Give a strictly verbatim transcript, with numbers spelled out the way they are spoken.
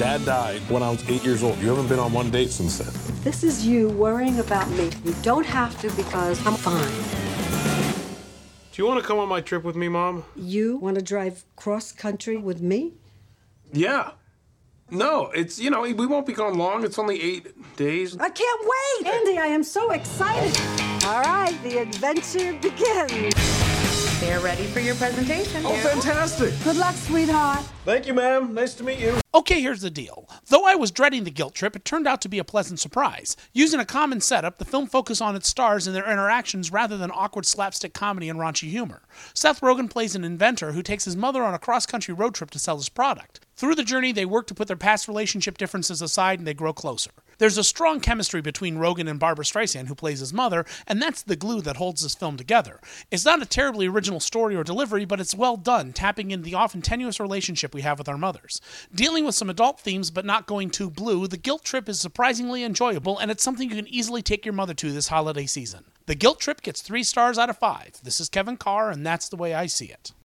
Dad died when I was eight years old. You haven't been on one date since then. This is you worrying about me. You don't have to because I'm fine. Do you want to come on my trip with me, Mom? You want to drive cross-country with me? Yeah. No, it's, you know, we won't be gone long. It's only eight days. I can't wait! Andy, I am so excited. All right, the adventure begins. They're ready for your presentation. Oh, fantastic. Good luck, sweetheart. Thank you, ma'am. Nice to meet you. Okay, here's the deal. Though I was dreading the guilt trip, it turned out to be a pleasant surprise. Using a common setup, the film focused on its stars and their interactions rather than awkward slapstick comedy and raunchy humor. Seth Rogen plays an inventor who takes his mother on a cross-country road trip to sell his product. Through the journey, they work to put their past relationship differences aside and they grow closer. There's a strong chemistry between Rogen and Barbra Streisand, who plays his mother, and that's the glue that holds this film together. It's not a terribly original story or delivery, but it's well done, tapping into the often tenuous relationship we have with our mothers. Dealing with some adult themes but not going too blue, The Guilt Trip is surprisingly enjoyable, and it's something you can easily take your mother to this holiday season. The Guilt Trip gets three stars out of five. This is Kevin Carr, and that's the way I see it.